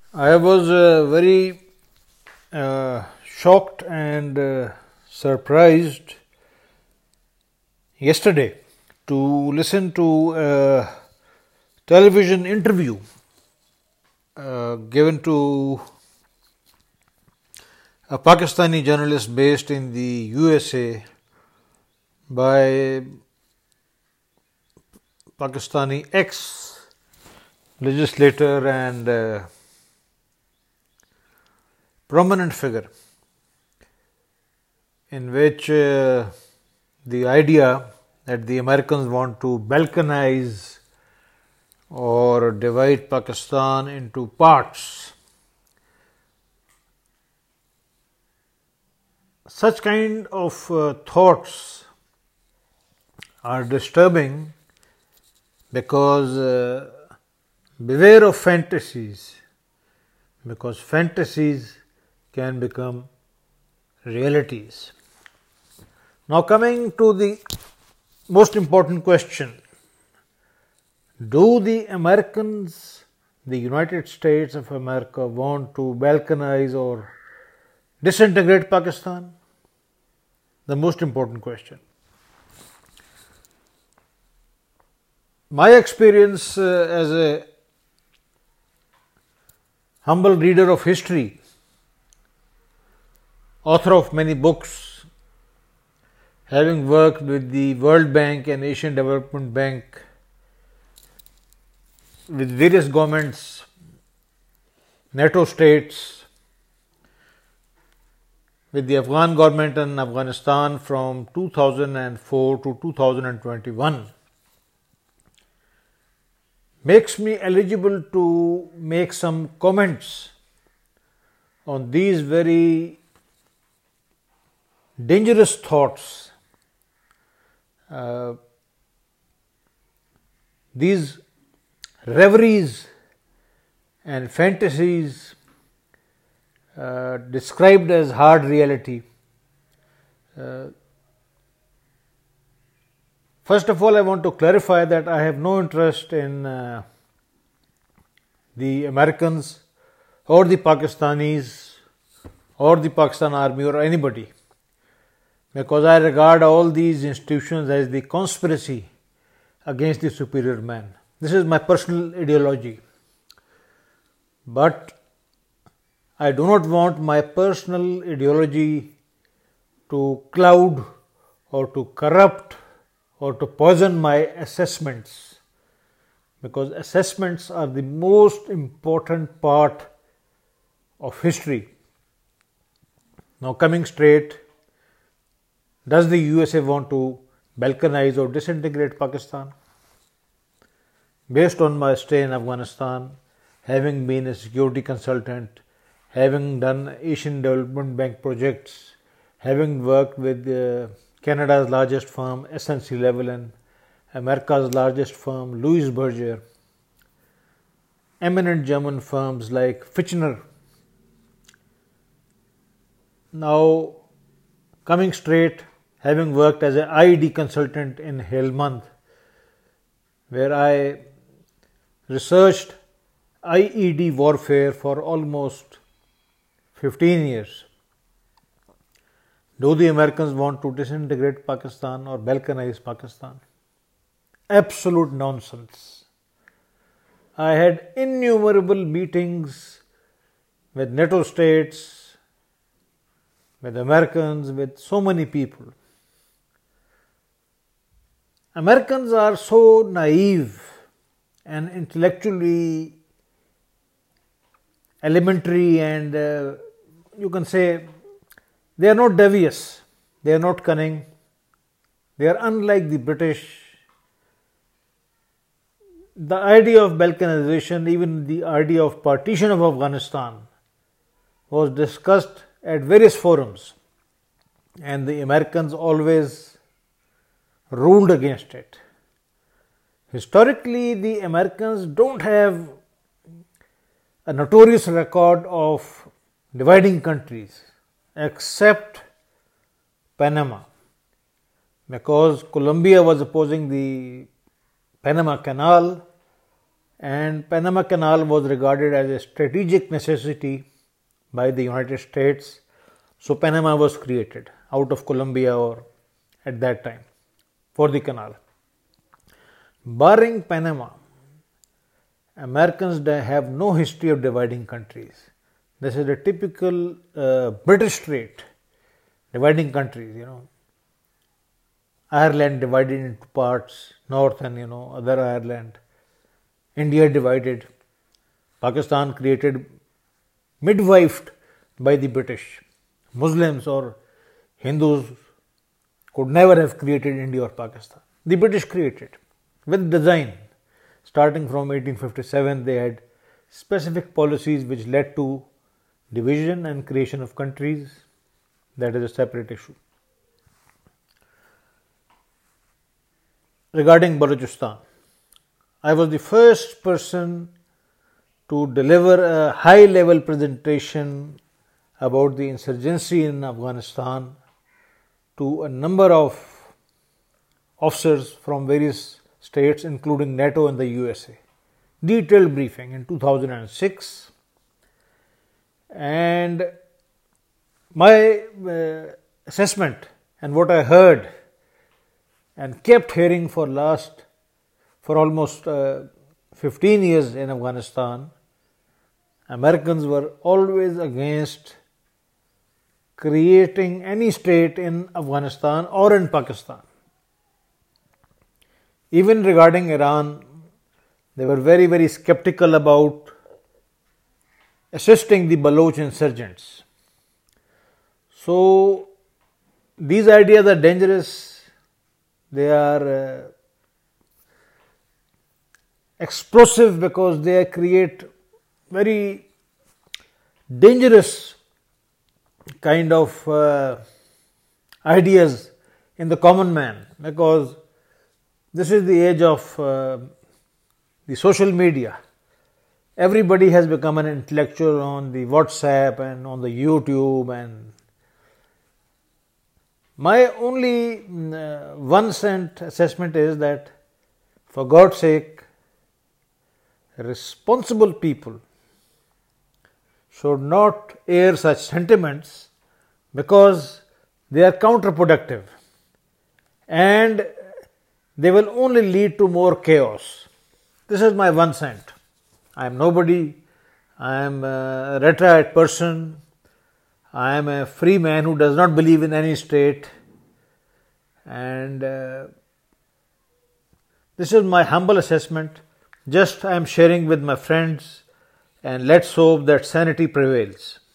I was very shocked and surprised yesterday to listen to a television interview given to a Pakistani journalist based in the USA by Pakistani ex-legislator and prominent figure, in which the idea that the Americans want to balkanize or divide Pakistan into parts, such kind of thoughts are disturbing because beware of fantasies, because fantasies can become realities. Now, coming to the most important question, do the Americans, the United States of America, want to balkanize or disintegrate Pakistan? The most important question. My experience as a humble reader of history, author of many books, having worked with the World Bank and Asian Development Bank, with various governments, NATO states, with the Afghan government in Afghanistan from 2004 to 2021, makes me eligible to make some comments on these very dangerous thoughts, these reveries and fantasies described as hard reality. First of all, I want to clarify that I have no interest in the Americans or the Pakistanis or the Pakistan Army or anybody, because I regard all these institutions as the conspiracy against the superior man. This is my personal ideology. But I do not want my personal ideology to cloud or to corrupt or to poison my assessments, because assessments are the most important part of history. Now, coming straight, does the USA want to balkanize or disintegrate Pakistan? Based on my stay in Afghanistan, having been a security consultant, having done Asian Development Bank projects, having worked with Canada's largest firm, SNC-Lavalin, America's largest firm, Louis Berger, eminent German firms like Fichtner. Now, coming straight, having worked as an IED consultant in Helmand, where I researched IED warfare for almost 15 years. Do the Americans want to disintegrate Pakistan or balkanize Pakistan? Absolute nonsense. I had innumerable meetings with NATO states, with Americans, with so many people. Americans are so naive and intellectually elementary, and you can say they are not devious, they are not cunning, they are unlike the British. The idea of balkanization, even the idea of partition of Afghanistan, was discussed at various forums, and the Americans always ruled against it. Historically, the Americans don't have a notorious record of dividing countries, except Panama, because Colombia was opposing the Panama Canal and Panama Canal was regarded as a strategic necessity by the United States. So Panama was created out of Colombia or at that time for the canal. Barring Panama, Americans have no history of dividing countries. This is a typical British trait, dividing countries, Ireland divided into parts, North and other Ireland. India divided. Pakistan created, midwifed by the British. Muslims or Hindus could never have created India or Pakistan. The British created with design. Starting from 1857, they had specific policies which led to division and creation of countries. That is a separate issue. Regarding Balochistan, I was the first person to deliver a high-level presentation about the insurgency in Afghanistan to a number of officers from various states, including NATO and the USA. Detailed briefing in 2006. And my assessment and what I heard and kept hearing for almost 15 years in Afghanistan, Americans were always against creating any state in Afghanistan or in Pakistan. Even regarding Iran, they were very, very skeptical about assisting the Baloch insurgents. So, these ideas are dangerous. They are explosive because they create very dangerous kind of ideas in the common man, because this is the age of the social media. Everybody has become an intellectual on the WhatsApp and on the YouTube, and my only 1 cent assessment is that, for God's sake, responsible people should not air such sentiments because they are counterproductive and they will only lead to more chaos. This is my 1 cent. I am nobody. I am a retired person. I am a free man who does not believe in any state. And this is my humble assessment. Just I am sharing with my friends, and let's hope that sanity prevails.